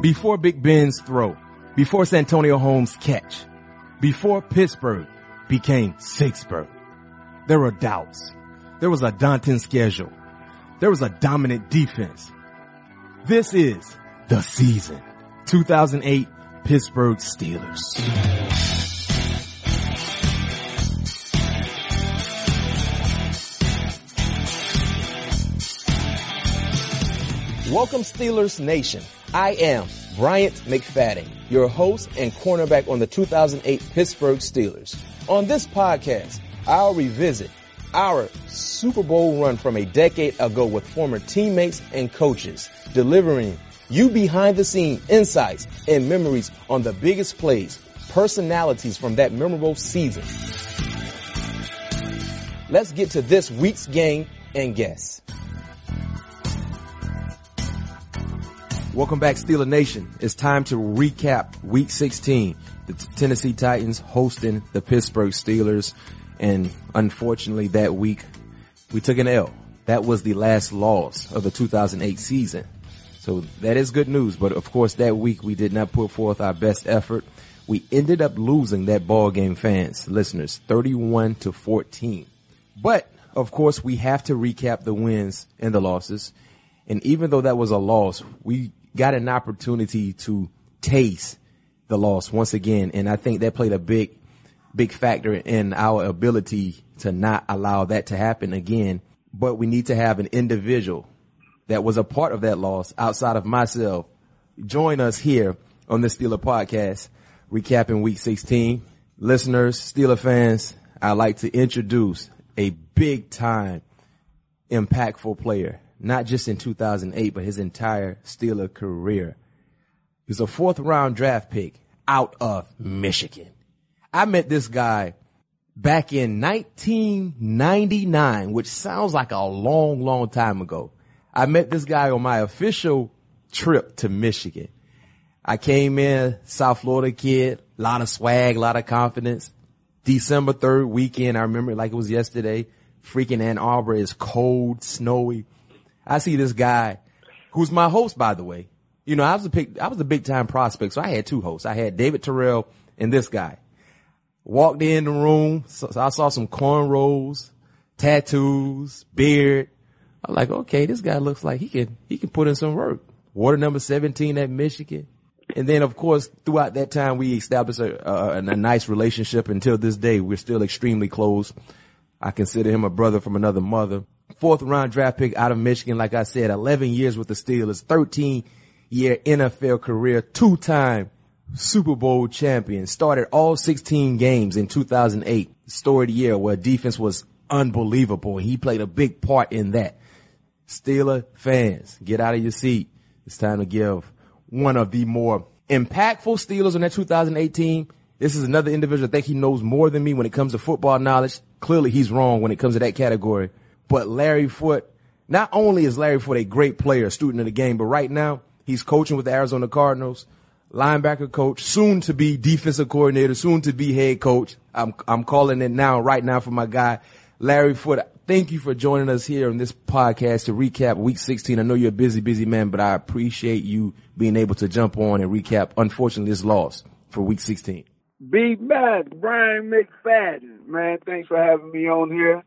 Before Big Ben's throw, before Santonio Holmes' catch, before Pittsburgh became Sixburg, there were doubts. There was a daunting schedule. There was a dominant defense. This is the season. 2008 Pittsburgh Steelers. Welcome, Steelers Nation. I am Bryant McFadden, your host and cornerback on the 2008 Pittsburgh Steelers. On this podcast, I'll revisit our Super Bowl run from a decade ago with former teammates and coaches, delivering you behind-the-scene insights and memories on the biggest plays, personalities from that memorable season. Let's get to this week's game and guests. Welcome back, Steeler Nation. It's time to recap Week 16. The Tennessee Titans hosting the Pittsburgh Steelers. And unfortunately, that week, we took an L. That was the last loss of the 2008 season. So that is good news. But of course, that week, we did not put forth our best effort. We ended up losing that ball game, fans, listeners, 31-14. But of course, we have to recap the wins and the losses. And even though that was a loss, we got an opportunity to taste the loss once again. And I think that played a big factor in our ability to not allow that to happen again. But we need to have an individual that was a part of that loss outside of myself join us here on the Steeler podcast, recapping Week 16. Listeners, Steeler fans, I'd like to introduce a big time impactful player. Not just in 2008, but his entire Steeler career. He was a 4th-round draft pick out of Michigan. I met this guy back in 1999, which sounds like a long, long time ago. I met this guy on my official trip to Michigan. I came in, South Florida kid, a lot of swag, a lot of confidence. December 3rd weekend, I remember it like it was yesterday. Freaking Ann Arbor is cold, snowy. I see this guy who's my host, by the way. You know, I was a big time prospect. So I had 2 hosts. I had David Terrell and this guy. Walked in the room. So I saw some cornrows, tattoos, beard. I'm like, okay, this guy looks like he can put in some work. Water number 17 at Michigan. And then of course, throughout that time, we established a nice relationship. Until this day, we're still extremely close. I consider him a brother from another mother. 4th-round draft pick out of Michigan, like I said, 11 years with the Steelers, 13-year NFL career, 2-time Super Bowl champion, started all 16 games in 2008, storied year where defense was unbelievable. He played a big part in that. Steeler fans, get out of your seat. It's time to give one of the more impactful Steelers on that 2018. This is another individual I think he knows more than me when it comes to football knowledge. Clearly, he's wrong when it comes to that category. But Larry Foote, not only is Larry Foote a great player, a student of the game, but right now he's coaching with the Arizona Cardinals, linebacker coach, soon to be defensive coordinator, soon to be head coach. I'm calling it now, right now for my guy, Larry Foote. Thank you for joining us here on this podcast to recap Week 16. I know you're a busy man, but I appreciate you being able to jump on and recap, unfortunately, this loss for Week 16. Be back, Brian McFadden. Man, thanks for having me on here.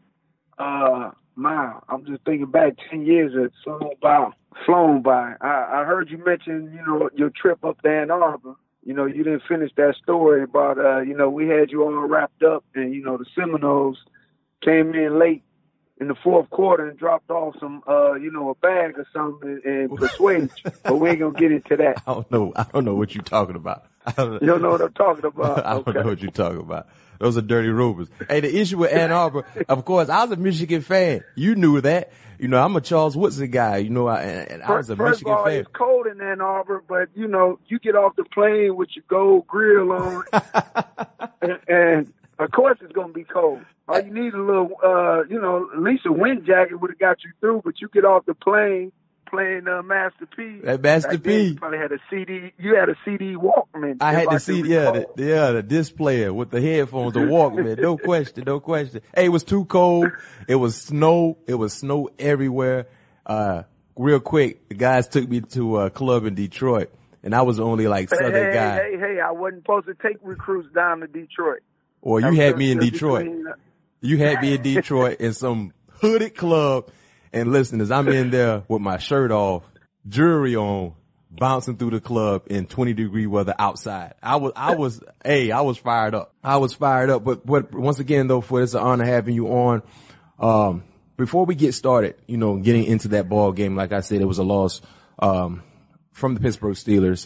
I'm just thinking back 10 years it's flown by. I heard you mention, your trip up to Ann Arbor. You didn't finish that story about, we had you all wrapped up and, the Seminoles came in late in the 4th quarter and dropped off some, a bag or something and persuaded you. But we ain't going to get into that. I don't know what you're talking about. You don't know what I'm talking about? I don't know what you're talking about. Those are dirty rumors. Hey, the issue with Ann Arbor, of course, I was a Michigan fan. You knew that. I'm a Charles Woodson guy. And I was a Michigan fan. It's cold in Ann Arbor, but, you get off the plane with your gold grill on. and of course it's going to be cold. All you need a little, at least a wind jacket would have got you through, but you get off the plane playing Master P. That Master P. You probably had a CD. You had a CD Walkman. I had the CD, the disc player with the headphones, the Walkman. No question. Hey, it was too cold. It was snow. It was snow everywhere. Real quick, the guys took me to a club in Detroit. and I was the only like Southern guy. Hey, I wasn't supposed to take recruits down to Detroit. Or you had me in Detroit. You had me in Detroit in some hooded club, and listeners, I'm in there with my shirt off, jewelry on, bouncing through the club in 20-degree weather outside. I was fired up. But once again though, it's an honor having you on. Before we get started, getting into that ball game, like I said, it was a loss, from the Pittsburgh Steelers,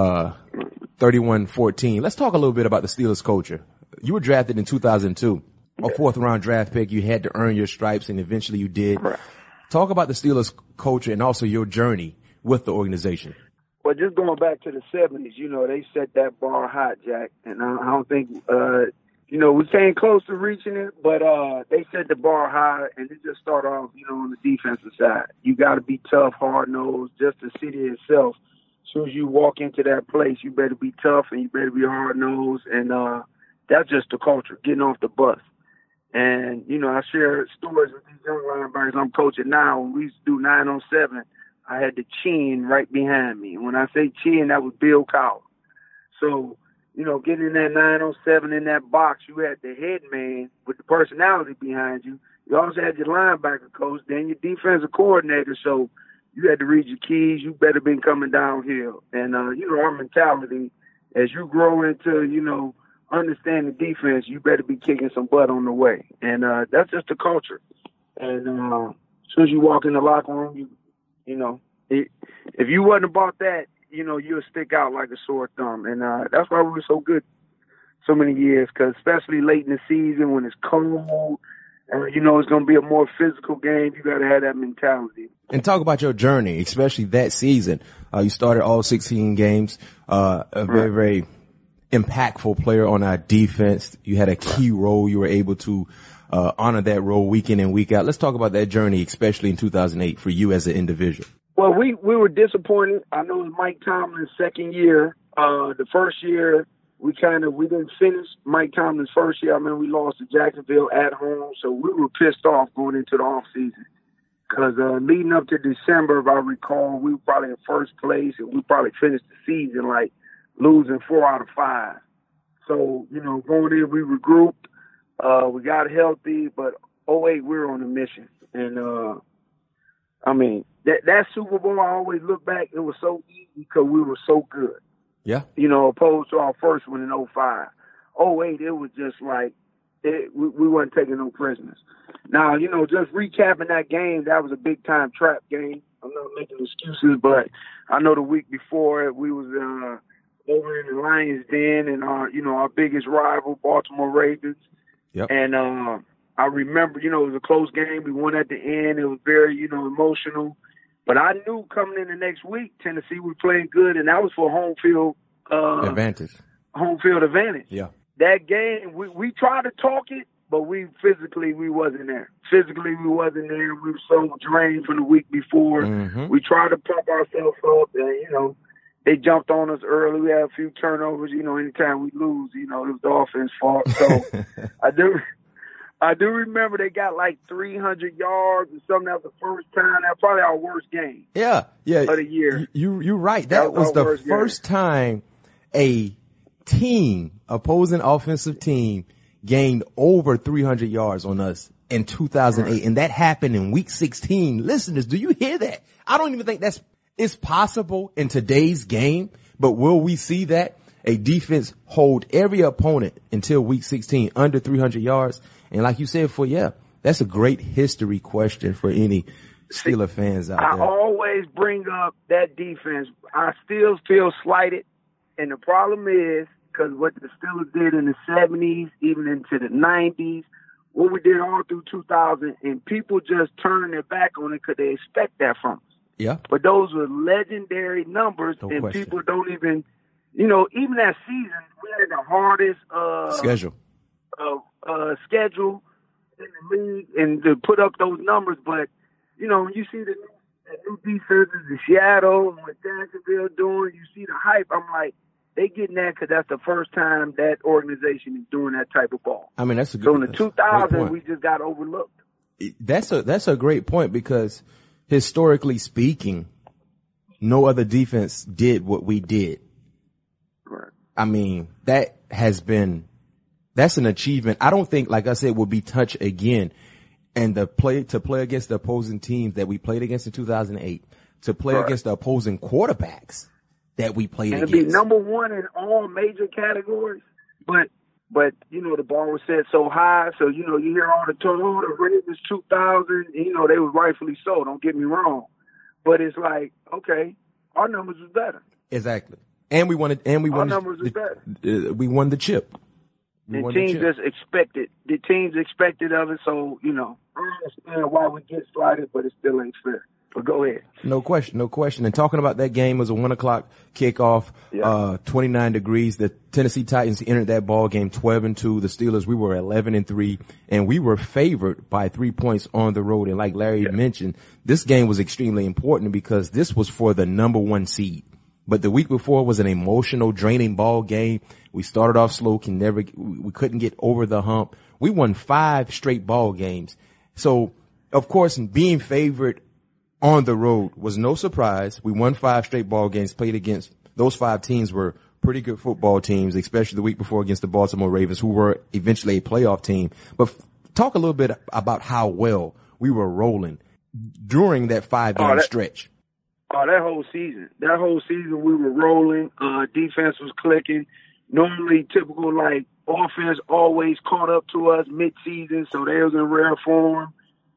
31-14. Let's talk a little bit about the Steelers culture. You were drafted in 2002, a 4th round draft pick. You had to earn your stripes, and eventually you did. Right. Talk about the Steelers culture and also your journey with the organization. Well, just going back to the 70s, they set that bar high, Jack, and I don't think, we came close to reaching it, but they set the bar high, and it just started off, on the defensive side. You got to be tough, hard-nosed, just the city itself. As soon as you walk into that place, you better be tough and you better be hard-nosed, and that's just the culture, getting off the bus. And, I share stories with these young linebackers I'm coaching now. When we used to do 9-on-7, I had the chin right behind me. And when I say chin, that was Bill Cowell. So, getting in that 9-on-7 in that box, you had the head man with the personality behind you. You also had your linebacker coach, then your defensive coordinator. So you had to read your keys. You better been coming downhill. And, our mentality, as you grow into, understanding defense, you better be kicking some butt on the way. And that's just the culture. And as soon as you walk in the locker room, if you wasn't about that, you'll stick out like a sore thumb. And that's why we were so good so many years, because especially late in the season when it's cold, and it's going to be a more physical game, you got to have that mentality. And talk about your journey, especially that season. You started all 16 games, a very, very impactful player on our defense. You had a key role. You were able to honor that role week in and week out. Let's talk about that journey, especially in 2008 for you as an individual. Well, we were disappointed. I know it was Mike Tomlin's second year. The first year, we didn't finish Mike Tomlin's first year. I mean, we lost to Jacksonville at home, so we were pissed off going into the offseason. Because leading up to December, if I recall, we were probably in first place, and we probably finished the season like losing 4 out of 5. So, going in, we regrouped. We got healthy, but 2008, we were on a mission. And, that Super Bowl, I always look back, it was so easy because we were so good. Yeah. Opposed to our first one in 2005. 2008, it was just like, we weren't taking no prisoners. Now, just recapping that game, that was a big-time trap game. I'm not making excuses, but I know the week before we was over in the Lions Den and our biggest rival, Baltimore Ravens. Yep. And I remember, it was a close game. We won at the end. It was very, emotional. But I knew coming in the next week, Tennessee was playing good, and that was for home field advantage. Home field advantage. Yeah. That game, we tried to talk it, but we wasn't there. Physically, we wasn't there. We were so drained from the week before. Mm-hmm. We tried to pump ourselves up, and, they jumped on us early. We had a few turnovers. Anytime we lose, it was the offense fault. So I do remember they got like 300 yards or something. That was the first time. That was probably our worst game. Yeah. Of the year. You're right. That was the first time a opposing offensive team gained over 300 yards on us in 2008. Right. And that happened in week 16. Listeners, do you hear that? I don't even think it's possible in today's game, but will we see that? A defense hold every opponent until week 16 under 300 yards. And like you said, that's a great history question for any Steeler fans out there. I always bring up that defense. I still feel slighted. And the problem is, because what the Steelers did in the 70s, even into the 90s, what we did all through 2000, and people just turn their back on it because they expect that from us. Yeah. But those were legendary numbers, no and question. people don't even, even that season, we had the hardest schedule in the league, and to put up those numbers. But, when you see the new defenses in Seattle and what Jacksonville doing, you see the hype. I'm like, they getting that because that's the first time that organization is doing that type of ball. I mean, that's a good. So in the 2000s, we just got overlooked. That's a great point because historically speaking, no other defense did what we did. Right. I mean, that's an achievement. I don't think, like I said, will be touched again. And to play against the opposing teams that we played against in 2008, to play against the opposing quarterbacks that we played against. And to be number one in all major categories. But, you know, the bar was set so high. So, you know, you hear all the talk, the Ravens 2000, you know, they was rightfully so. Don't get me wrong. But it's like, okay, our numbers was better. Exactly. And we won it. And we our won numbers was better. We won the chip. The teams just expected. The teams expected of it. So, you know, I understand why we get slighted, but it still ain't fair. But go ahead. No question. And talking about that game, it was a 1:00 kickoff, 29 degrees. The Tennessee Titans entered that ball game 12-2. The Steelers, we were 11-3, and we were favored by 3 points on the road. And like Larry mentioned, this game was extremely important because this was for the number 1 seed. But the week before was an emotional, draining ball game. We started off slow, we couldn't get over the hump. We won 5 straight ball games. So, of course, being favored on the road was no surprise. We won 5 straight ball games, played against those 5 teams were pretty good football teams, especially the week before against the Baltimore Ravens, who were eventually a playoff team. But talk a little bit about how well we were rolling during that 5-game stretch. Oh, that whole season we were rolling. Defense was clicking. Normally, typical like offense always caught up to us mid-season, so they was in rare form.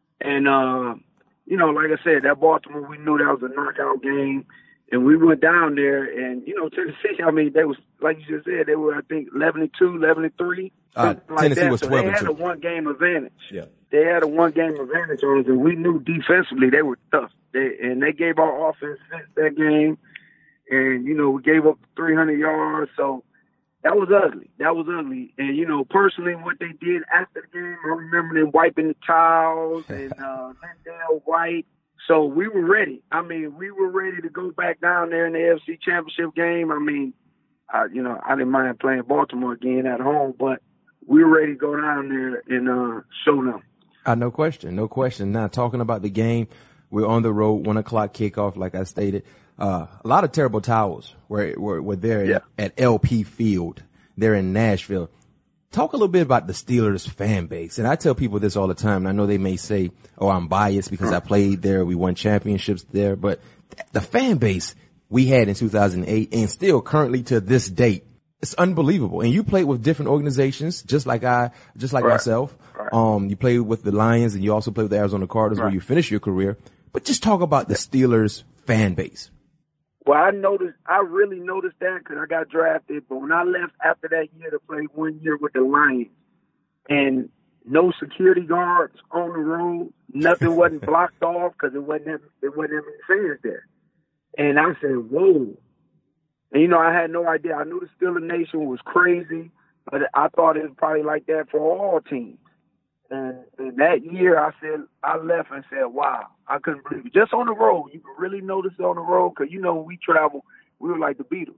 And you know, like I said, that Baltimore, we knew that was a knockout game. And we went down there, and, you know, Tennessee, I mean, they was, like you just said, they were, I think, 11-2, 11-3. Tennessee was 12-2. So they had a one-game advantage. Yeah. They had a one-game advantage on us, and we knew defensively they were tough. They gave our offense that game, and, you know, we gave up 300 yards. So that was ugly. And, you know, personally, what they did after the game, I remember them wiping the towels and Lindell White. So we were ready. I mean, we were ready to go back down there in the AFC Championship game. I mean, I didn't mind playing Baltimore again at home, but we were ready to go down there and show them. No question. Now, talking about the game, we're on the road, 1:00 kickoff, like I stated. A lot of terrible towels were there at LP Field. They're in Nashville. Talk a little bit about the Steelers fan base. And I tell people this all the time. And I know they may say, oh, I'm biased because I played there. We won championships there. But the fan base we had in 2008 and still currently to this date, it's unbelievable. And you played with different organizations, just like myself. Right. You played with the Lions and you also played with the Arizona Cardinals where you finished your career. But just talk about the Steelers fan base. Well, I really noticed that because I got drafted. But when I left after that year to play 1 year with the Lions, and no security guards on the road, nothing wasn't blocked off because it wasn't any fans there. And I said, whoa. And, you know, I had no idea. I knew the Steelers Nation was crazy, but I thought it was probably like that for all teams. And that year, I left and said, wow, I couldn't believe it. Just on the road, you can really notice it on the road because, you know, when we travel, we were like the Beatles.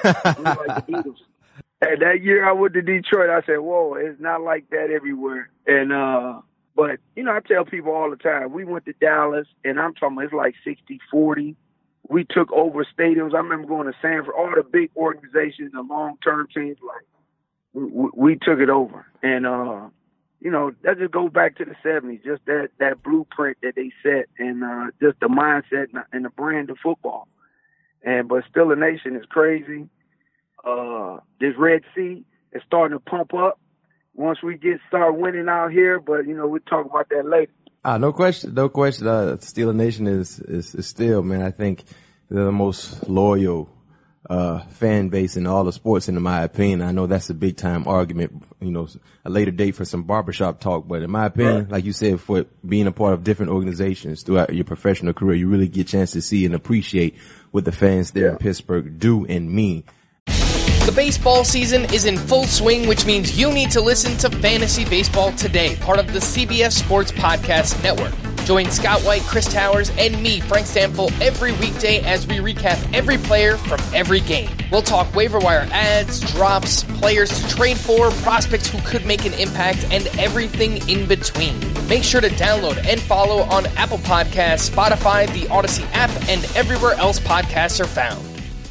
And that year I went to Detroit, I said, whoa, it's not like that everywhere. And, but, you know, I tell people all the time, we went to Dallas, and I'm talking about it's like 60-40. We took over stadiums. I remember going to Sanford, all the big organizations, the long-term teams, like, we took it over. And, you know, that just goes back to the 70s, just that blueprint that they set and just the mindset and the brand of football. But still, the nation is crazy. This Red Sea is starting to pump up once we start winning out here. But, you know, we'll talk about that later. No question. Steeler Nation is still, man, I think they're the most loyal fan base in all the sports, in my opinion. I know that's a big time argument, you know, a later date for some barbershop talk, but in my opinion, like you said, for being a part of different organizations throughout your professional career, you really get a chance to see and appreciate what the fans there in Pittsburgh do and mean. The baseball season is in full swing, which means you need to listen to Fantasy Baseball Today, part of the CBS Sports Podcast Network. Join Scott White, Chris Towers, and me, Frank Stample, every weekday as we recap every player from every game. We'll talk waiver wire ads, drops, players to trade for, prospects who could make an impact, and everything in between. Make sure to download and follow on Apple Podcasts, Spotify, the Odyssey app, and everywhere else podcasts are found.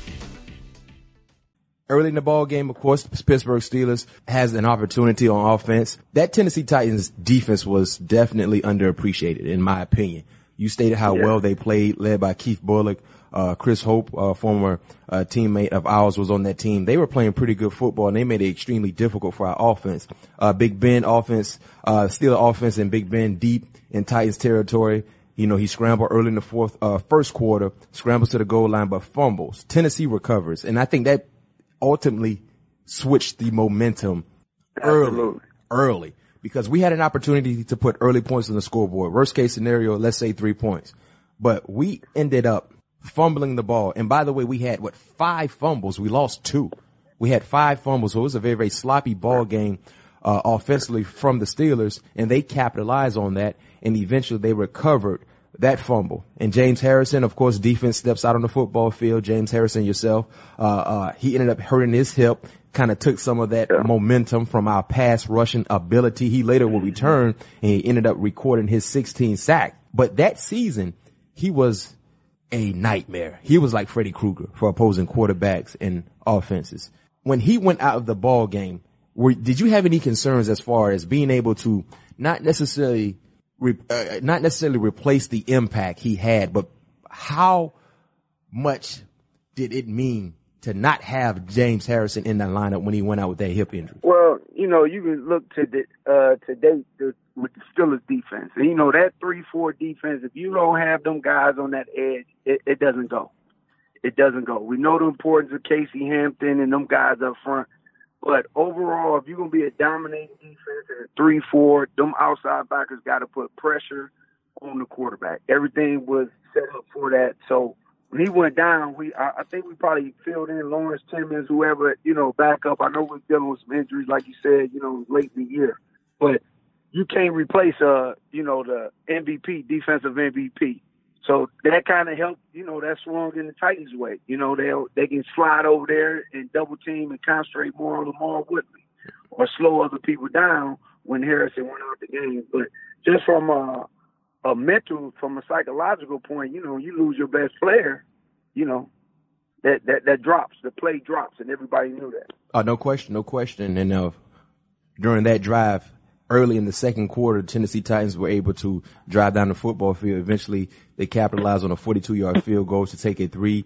Early in the ball game, of course, the Pittsburgh Steelers has an opportunity on offense. That Tennessee Titans defense was definitely underappreciated, in my opinion. You stated how well they played, led by Keith Bulluck. Chris Hope, former teammate of ours, was on that team. They were playing pretty good football, and they made it extremely difficult for our offense. Big Ben offense, Steeler offense, and Big Ben deep in Titans territory. You know, he scrambled early in the first quarter, scrambles to the goal line, but fumbles. Tennessee recovers, and I think that ultimately switched the momentum early, because we had an opportunity to put early points on the scoreboard. Worst case scenario, let's say 3 points, but we ended up fumbling the ball. And by the way, we had 5 fumbles. We lost 2. We had 5 fumbles. So it was a very, very sloppy ball game, offensively from the Steelers, and they capitalized on that. And eventually they recovered that fumble. And James Harrison, of course, defense steps out on the football field. James Harrison yourself, he ended up hurting his hip, kind of took some of that momentum from our pass rushing ability. He later will return, and he ended up recording his 16th sack. But that season, he was a nightmare. He was like Freddy Krueger for opposing quarterbacks and offenses. When he went out of the ball game, did you have any concerns as far as being able to not necessarily replace the impact he had, but how much did it mean to not have James Harrison in that lineup when he went out with that hip injury? Well, you know, you can look to date with the Steelers defense. And, you know, that 3-4 defense, if you don't have them guys on that edge, it doesn't go. It doesn't go. We know the importance of Casey Hampton and them guys up front. But overall, if you're going to be a dominating defense in a 3-4, them outside backers got to put pressure on the quarterback. Everything was set up for that. So when he went down, I think we probably filled in Lawrence Timmons, whoever, you know, back up. I know we're dealing with some injuries, like you said, you know, late in the year. But you can't replace, you know, the MVP, defensive MVP. So that kind of helped, you know, that swung in the Titans' way. You know, they can slide over there and double team and concentrate more on Lamar Woodley or slow other people down when Harrison went out the game. But just from a mental, from a psychological point, you know, you lose your best player, you know, that drops. The play drops, and everybody knew that. No question. And during that drive, early in the second quarter, the Tennessee Titans were able to drive down the football field. Eventually, they capitalized on a 42-yard field goal to take a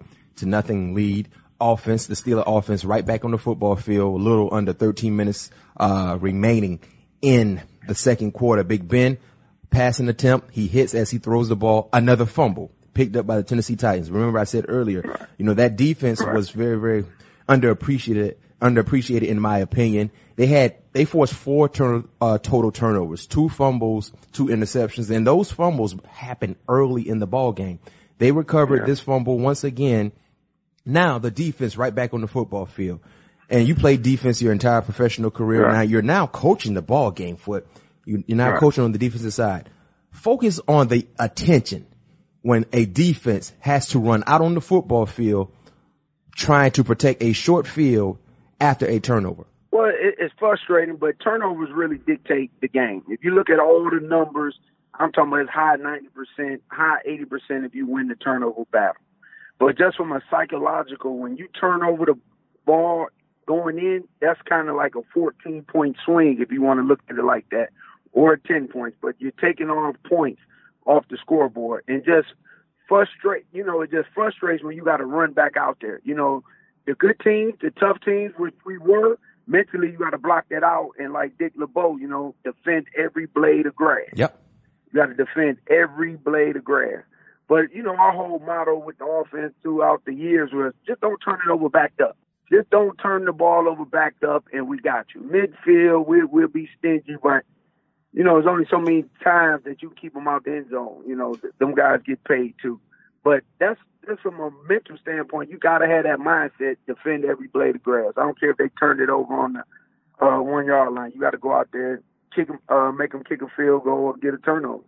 3-0 lead. Offense, the Steelers offense, right back on the football field, a little under 13 minutes remaining in the second quarter. Big Ben, passing attempt, he hits as he throws the ball. Another fumble picked up by the Tennessee Titans. Remember I said earlier, you know, that defense was very, very underappreciated in my opinion. They forced 4 total turnovers, 2 fumbles, 2 interceptions, and those fumbles happened early in the ball game. They recovered this fumble once again. Now the defense right back on the football field. And you played defense your entire professional career. Now you're now coaching the ball game you're now coaching on the defensive side. Focus on the attention when a defense has to run out on the football field trying to protect a short field after a turnover. Well, it's frustrating, but turnovers really dictate the game. If you look at all the numbers, I'm talking about as high 90%, high 80% if you win the turnover battle. But just from a psychological, when you turn over the ball going in, that's kind of like a 14-point swing if you want to look at it like that, or 10 points. But you're taking off points off the scoreboard and just frustrate. You know, it just frustrates when you got to run back out there. You know, the good teams, the tough teams, which we were, mentally you got to block that out and, like Dick LeBeau, you know, defend every blade of grass. Yep. You got to defend every blade of grass. But, you know, our whole motto with the offense throughout the years was just don't turn it over backed up. Just don't turn the ball over backed up, and we got you. Midfield, we'll be stingy, but, you know, there's only so many times that you keep them out the end zone. You know, them guys get paid too. But that's from a mental standpoint. You got to have that mindset, defend every blade of grass. I don't care if they turned it over on the 1 yard line. You got to go out there, kick them, make them kick a field goal or get a turnover.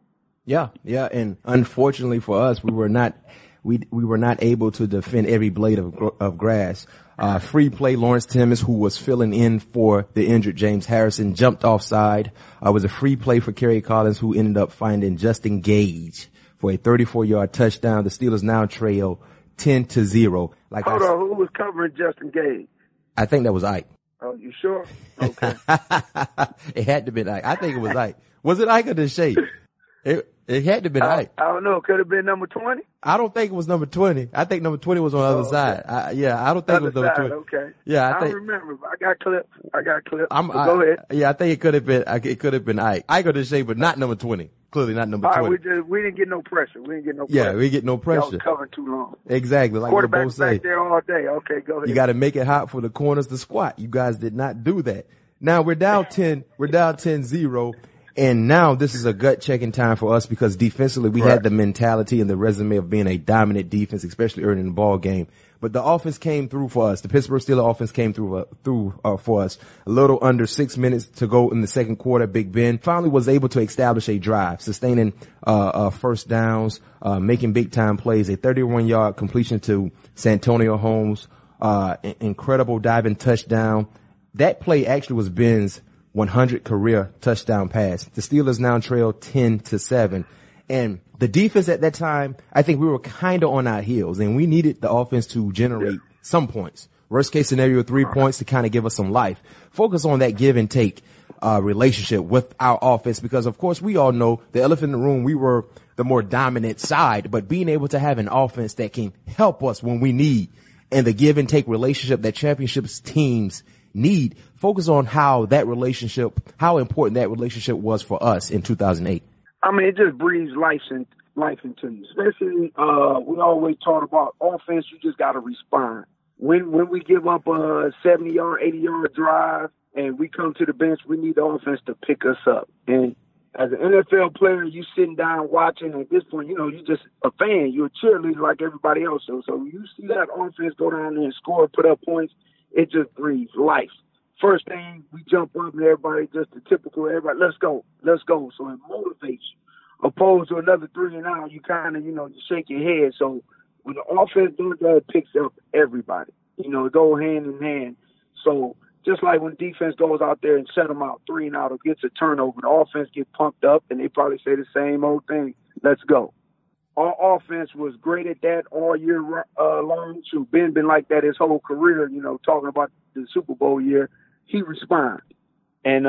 Yeah. And unfortunately for us, we were not able to defend every blade of grass. Free play, Lawrence Timmons, who was filling in for the injured James Harrison, jumped offside. It was a free play for Kerry Collins, who ended up finding Justin Gage for a 34-yard touchdown. The Steelers now trail 10-0. Hold on, who was covering Justin Gage? I think that was Ike. Oh, you sure? Okay. It had to have been Ike. I think it was Ike. Was it Ike or Deshae? It had to have been Ike. I don't know. Could have been number 20? I don't think it was number 20. I think number 20 was on the other side. I don't think it was number 20. Okay. Yeah, I don't remember. I got clips. Go ahead. Yeah, I think it could have been Ike. Ike or Deshae, but not number 20. Clearly not number 20. All right, we didn't get no pressure. Yeah, we get no pressure. Y'all was covering too long. Exactly. Like quarterback both say. back there all day. Okay, go ahead. You got to make it hot for the corners to squat. You guys did not do that. Now we're down 10-0. And now this is a gut checking time for us because defensively we had the mentality and the resume of being a dominant defense, especially early in the ball game. But the offense came through for us. The Pittsburgh Steelers offense came through for us. A little under 6 minutes to go in the second quarter. Big Ben finally was able to establish a drive, sustaining first downs, making big time plays. A 31-yard completion to Santonio Holmes, incredible diving touchdown. That play actually was Ben's 100 career touchdown pass. The Steelers now trail 10-7. And the defense at that time, I think we were kind of on our heels and we needed the offense to generate some points. Worst case scenario, 3 points to kind of give us some life. Focus on that give and take, relationship with our offense because of course we all know the elephant in the room, we were the more dominant side, but being able to have an offense that can help us when we need and the give and take relationship that championships teams need. Focus on how important that relationship was for us in 2008. I mean, it just breathes life into you. Especially, we always talk about offense. You just got to respond. When we give up a 70-yard, 80-yard drive and we come to the bench, we need the offense to pick us up. And as an NFL player, you sitting down watching. At this point, you're just a fan. You're a cheerleader like everybody else. So you see that offense go down there and score, put up points. It just breathes life. First thing, we jump up and everybody, just the typical, everybody, let's go. So it motivates you. Opposed to another 3 and out, you kind of, you shake your head. So when the offense does that, it picks up everybody. It go hand in hand. So just like when defense goes out there and set them out 3 and out or gets a turnover, the offense gets pumped up and they probably say the same old thing, let's go. Our offense was great at that all year long. So Ben been like that his whole career, talking about the Super Bowl year. He responds. And,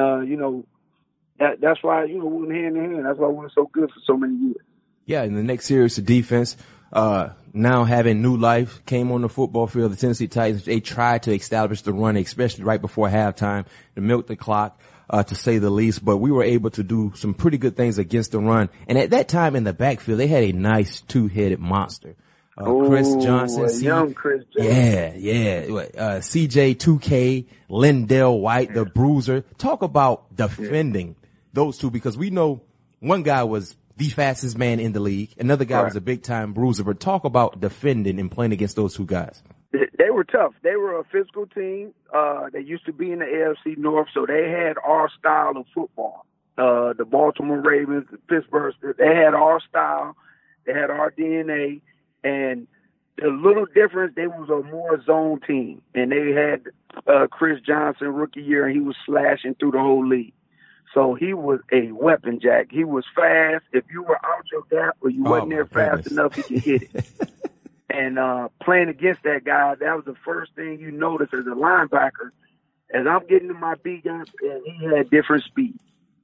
that's why, we went hand in hand. That's why we were so good for so many years. Yeah, in the next series, the defense, now having new life, came on the football field. The Tennessee Titans, they tried to establish the run, especially right before halftime, to milk the clock, to say the least. But we were able to do some pretty good things against the run. And at that time in the backfield, they had a nice two-headed monster. Chris Johnson. Young Chris Johnson. Yeah. CJ 2K, Lindell White, the bruiser. Talk about defending those two because we know one guy was the fastest man in the league. Another guy was a big time bruiser, but talk about defending and playing against those two guys. They were tough. They were a physical team. They used to be in the AFC North, so they had our style of football. The Baltimore Ravens, the Pittsburgh, they had our style. They had our DNA. And the little difference, they was a more zone team. And they had Chris Johnson rookie year, and he was slashing through the whole league. So he was a weapon, Jack. He was fast. If you were out your gap or you wasn't there fast enough, he could hit it. And playing against that guy, that was the first thing you notice as a linebacker. As I'm getting to my B gap, and he had different speed.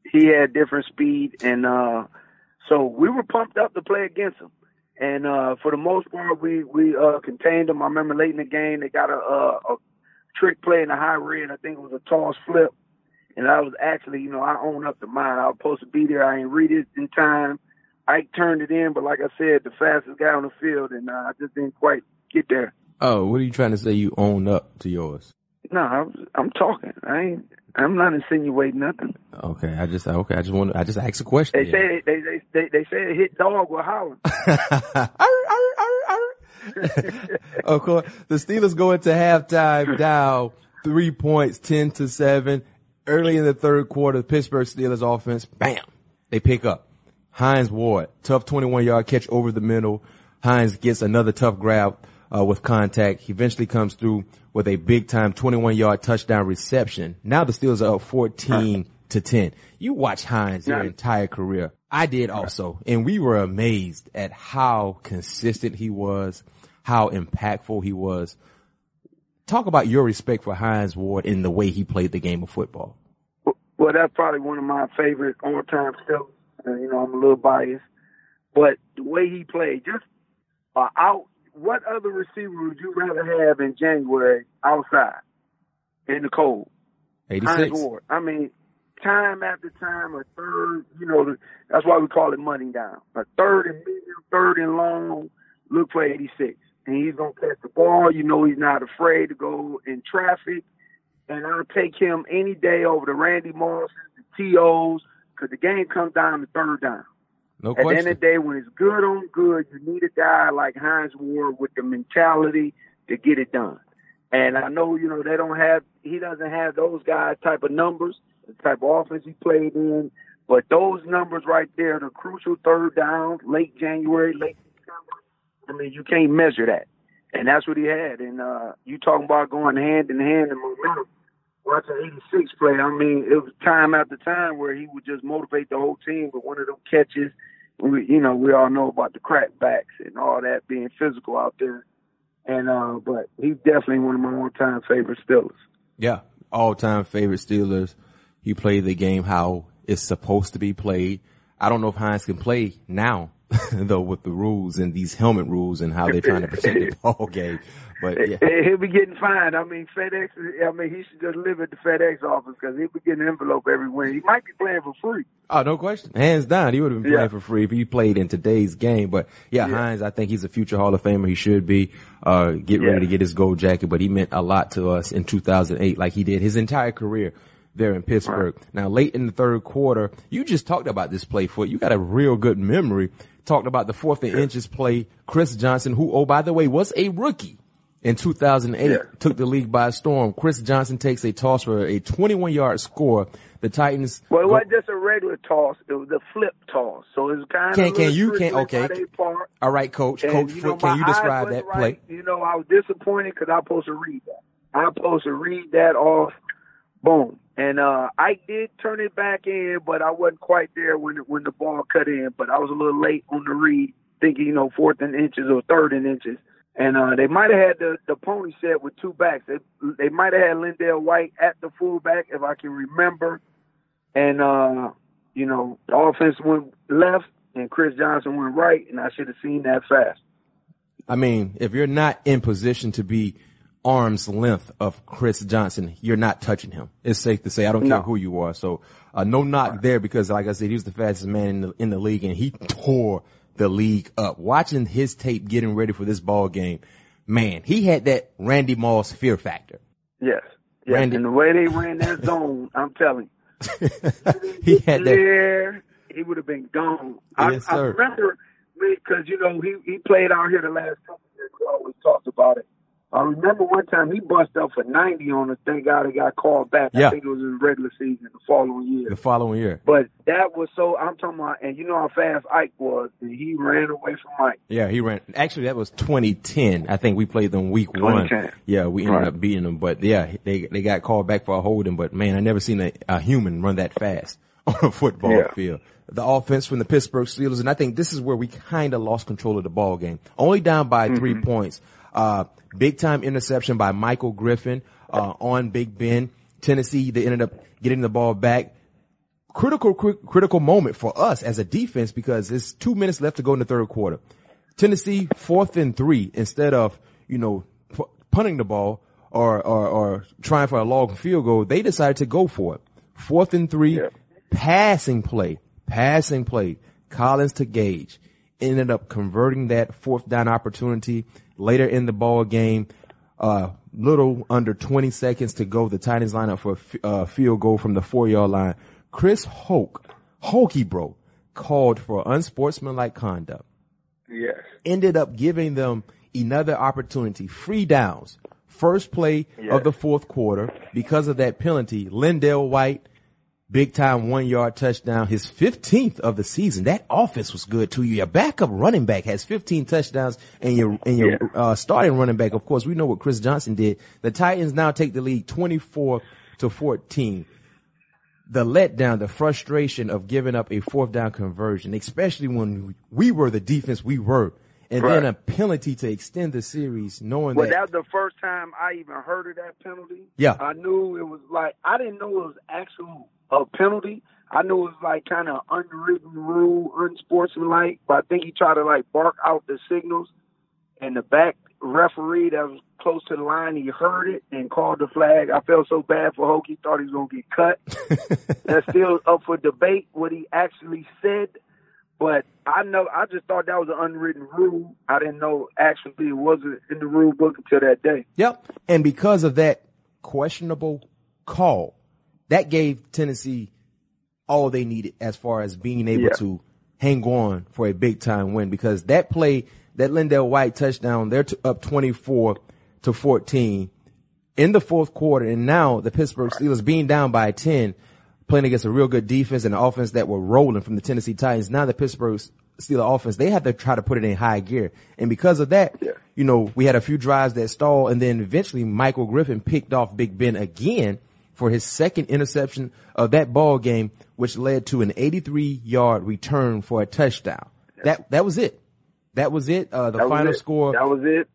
And so we were pumped up to play against him. And for the most part, we contained them. I remember late in the game, they got a trick play in the high red. I think it was a toss flip. And I was actually, I own up to mine. I was supposed to be there. I didn't read it in time. Ike turned it in, but like I said, the fastest guy on the field, and I just didn't quite get there. Oh, what are you trying to say? You own up to yours? No, I'm talking. I'm not insinuating nothing. Okay, I just asked a question. They say they say it hit dog with hollering. Of course, the Steelers go into halftime down 3 points, 10-7. Early in the third quarter, the Pittsburgh Steelers offense, bam, they pick up. Hines Ward, tough 21-yard catch over the middle. Hines gets another tough grab with contact. He eventually comes through with a big-time 21-yard touchdown reception. Now the Steelers are up 14-10. You watch Hines your entire career. I did also. And we were amazed at how consistent he was, how impactful he was. Talk about your respect for Hines Ward in the way he played the game of football. Well, that's probably one of my favorite all-time Steelers. You know, I'm a little biased. But the way he played, just what other receiver would you rather have in January outside in the cold? 86. Hines Ward. I mean, time after time, a third, you know, that's why we call it money down. A third and medium, third and long, look for 86. And he's going to catch the ball. You know, he's not afraid to go in traffic. And I'll take him any day over the Randy Mosses, the T.O.s, because the game comes down to third down. No question. At the end of the day, when it's good on good, you need a guy like Hines Ward with the mentality to get it done. And I know, you know, he doesn't have those guys type of numbers, the type of offense he played in. But those numbers right there, the crucial third down, late January, late December, I mean, you can't measure that. And that's what he had. And you talking about going hand in hand in momentum. Watching 86 play, I mean, it was time after time where he would just motivate the whole team with one of them catches. We all know about the crackbacks and all that being physical out there. And but he's definitely one of my all-time favorite Steelers. Yeah, all-time favorite Steelers. He played the game how it's supposed to be played. I don't know if Hines can play now, though, with the rules and these helmet rules and how they're trying to protect the ball game. But yeah. He'll be getting fined. I mean, FedEx, he should just live at the FedEx office because he'll be getting an envelope every week. He might be playing for free. Oh, no question. Hands down, he would have been playing for free if he played in today's game. But yeah, Hines, I think he's a future Hall of Famer. He should be, ready to get his gold jacket, but he meant a lot to us in 2008, like he did his entire career there in Pittsburgh. Right. Now, late in the third quarter, you just talked about this play, Foot. You got a real good memory. Talked about the 4th and inches play. Chris Johnson, who, oh, by the way, was a rookie in 2008, took the league by storm. Chris Johnson takes a toss for a 21-yard score. The Titans. Well, it wasn't just a regular toss; it was a flip toss. So it's kind of okay. All right, Coach. Coach Foot, can you describe that play? You know, I was disappointed because I was supposed to read that. I was supposed to read that off. Boom. And I did turn it back in, but I wasn't quite there when the ball cut in. But I was a little late on the read, thinking, 4th and inches or 3rd and inches. And they might have had the pony set with two backs. They might have had Lindell White at the fullback, if I can remember. And, the offense went left and Chris Johnson went right, and I should have seen that fast. I mean, if you're not in position to be arm's length of Chris Johnson, you're not touching him. It's safe to say. I don't care who you are. So, no knock there because, like I said, he was the fastest man in the league, and he tore the league up. Watching his tape getting ready for this ball game, man, he had that Randy Moss fear factor. Yes. And the way they ran that zone, I'm telling you. He had that. He would have been gone. Yes, I remember because, he played out here the last couple of years. We always talked about it. I remember one time he busted up for 90 on us. Thank God he got called back. I think it was in the regular season the following year. But that was I'm talking about, and you know how fast Ike was, and he ran away from Ike. Yeah, he ran. Actually, that was 2010. I think we played them week 1. Yeah, we ended up beating them. But yeah, they got called back for a holding. But man, I never seen a human run that fast on a football field. The offense from the Pittsburgh Steelers, and I think this is where we kind of lost control of the ball game. Only down by 3 points. Big time interception by Michael Griffin, on Big Ben. Tennessee, they ended up getting the ball back. Critical moment for us as a defense because there's 2 minutes left to go in the third quarter. Tennessee 4th and 3 instead of, punting the ball or trying for a long field goal. They decided to go for it. 4th and 3, passing play. Collins to Gage. Ended up converting that 4th down opportunity later in the ball game. Little under 20 seconds to go. The Titans line up for a field goal from the 4-yard line. Chris Hokey called for unsportsmanlike conduct. Yes. Ended up giving them another opportunity. Free downs. First play of the fourth quarter. Because of that penalty, Lindell White big time 1-yard touchdown, his 15th of the season. That offense was good too. Your backup running back has 15 touchdowns, and your starting running back, of course, we know what Chris Johnson did. The Titans now take the lead 24-14. The letdown, the frustration of giving up a 4th down conversion, especially when we were the defense we were. And then a penalty to extend the series, knowing that was the first time I even heard of that penalty. Yeah. I knew it was like, I didn't know it was actual a penalty. I knew it was like kind of unwritten rule, unsportsmanlike, but I think he tried to like bark out the signals, and the back referee that was close to the line, he heard it and called the flag. I felt so bad for Hoke. He thought he was going to get cut. That's still up for debate what he actually said. But I just thought that was an unwritten rule. I didn't know actually it wasn't in the rule book until that day. Yep. And because of that questionable call, that gave Tennessee all they needed as far as being able to hang on for a big time win, because that play, that Lindell White touchdown, they're up 24-14 in the 4th quarter. And now the Pittsburgh Steelers being down by 10, playing against a real good defense and an offense that were rolling from the Tennessee Titans. Now the Pittsburgh Steelers offense, they had to try to put it in high gear. And because of that, you know, we had a few drives that stalled, and then eventually Michael Griffin picked off Big Ben again for his 2nd interception of that ball game, which led to an 83-yard return for a touchdown. That was it. That was it. The final score. That was it.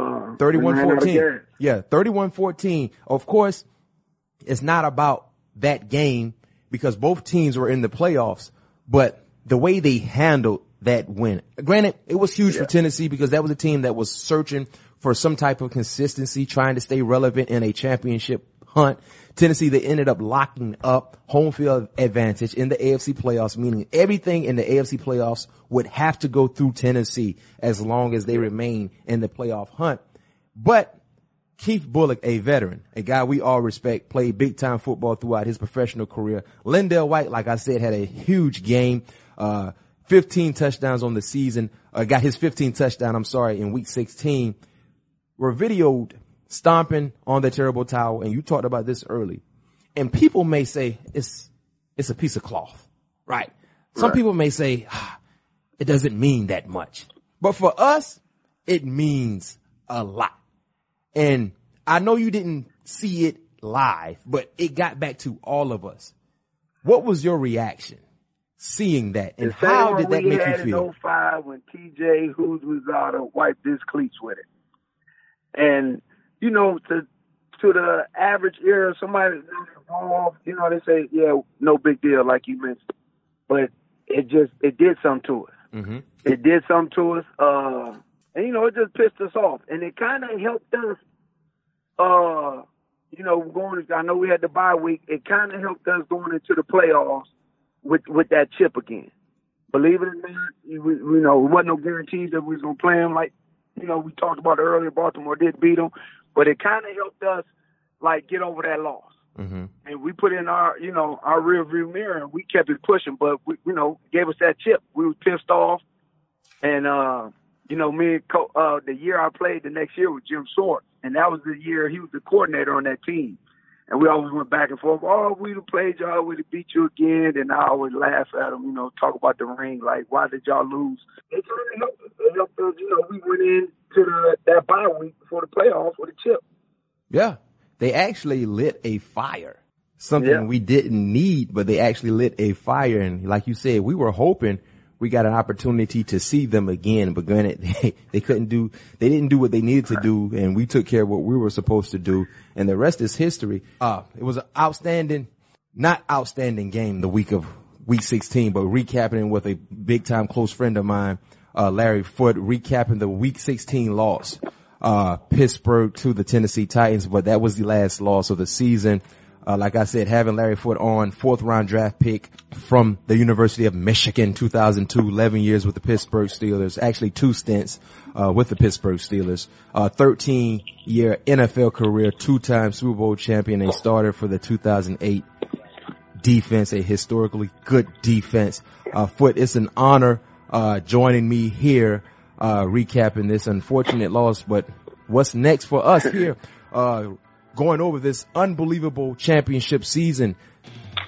31-14. Yeah, 31-14. Of course, it's not about that game because both teams were in the playoffs, but the way they handled that win. Granted, it was huge for Tennessee because that was a team that was searching for some type of consistency, trying to stay relevant in a championship hunt. Tennessee, they ended up locking up home field advantage in the AFC playoffs, meaning everything in the AFC playoffs would have to go through Tennessee as long as they remain in the playoff hunt. But Keith Bulluck, a veteran, a guy we all respect, played big time football throughout his professional career. Lindell White, like I said, had a huge game, 15 touchdowns on the season, got his 15th touchdown, in week 16, were videoed stomping on the terrible towel. And you talked about this early, and people may say it's a piece of cloth, right? Some people may say it doesn't mean that much, but for us, it means a lot. And I know you didn't see it live, but it got back to all of us. What was your reaction seeing that, and how did that make you feel? In 05 when TJ Hughes was out to wipe his cleats with it. And, you know, to the average ear, somebody off, you know, they say, yeah, no big deal, like you mentioned. But it did something to us. Mm-hmm. It did something to us. And, you know, it just pissed us off. And it kind of helped us, you know, I know we had the bye week. It kind of helped us going into the playoffs with that chip again. Believe it or not, you know, it wasn't no guarantees that we was going to play them. Like, you know, we talked about earlier, Baltimore did beat them. But it kind of helped us, like, get over that loss. Mm-hmm. And we put in our, you know, our rear view mirror, and we kept it pushing. But, we, you know, gave us that chip. We were pissed off. And, you know, the year I played the next year with Jim Short, and that was the year he was the coordinator on that team. And we always went back and forth. Oh, we'd have played y'all, we'd have beat you again. And I always laugh at them, you know, talk about the ring, like, why did y'all lose? It helped us. It helped us, you know, we went into that bye week before the playoffs with a chip. Yeah. They actually lit a fire. Something we didn't need, but they actually lit a fire. And like you said, we were hoping we got an opportunity to see them again, but granted, they didn't do what they needed to do, and we took care of what we were supposed to do, and the rest is history. It was an not outstanding game the week 16, but recapping with a big time close friend of mine, Larry Foote, recapping the week 16 loss, Pittsburgh to the Tennessee Titans, but that was the last loss of the season. Like I said, having Larry Foote on, 4th round draft pick from the University of Michigan, 2002, 11 years with the Pittsburgh Steelers, actually 2 stints, with the Pittsburgh Steelers, 13-year NFL career, 2-time Super Bowl champion, a starter for the 2008 defense, a historically good defense. Foote, it's an honor, joining me here, recapping this unfortunate loss, but what's next for us here? Going over this unbelievable championship season.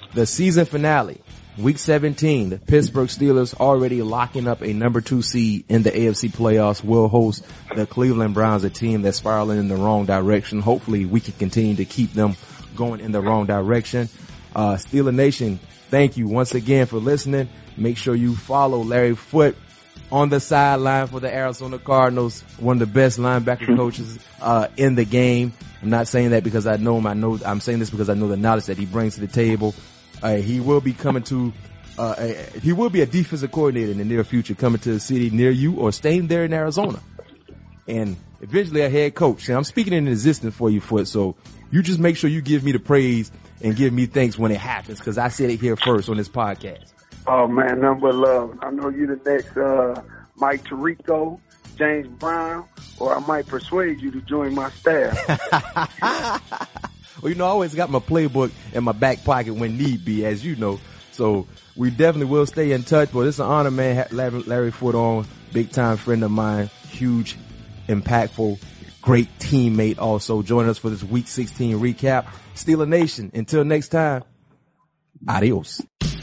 The season finale, week 17, the Pittsburgh Steelers already locking up a number 2 seed in the AFC playoffs will host the Cleveland Browns, a team that's spiraling in the wrong direction. Hopefully we can continue to keep them going in the wrong direction. Steeler Nation, thank you once again for listening. Make sure you follow Larry Foote on the sideline for the Arizona Cardinals, one of the best linebacker coaches in the game. I'm not saying that because I know him. I'm saying this because I know the knowledge that he brings to the table. He will be coming to he will be a defensive coordinator in the near future, coming to a city near you or staying there in Arizona, and eventually a head coach. And I'm speaking in existence for you, Foote. So you just make sure you give me the praise and give me thanks when it happens, because I said it here first on this podcast. Oh man, nothing but love. I know you the next Mike Tirico, James Brown, or I might persuade you to join my staff. Well, I always got my playbook in my back pocket when need be, as you know. So we definitely will stay in touch. But it's an honor, man. Larry Foote on, big time friend of mine, huge, impactful, great teammate also. Join us for this Week 16 recap. Steeler Nation, until next time, adios.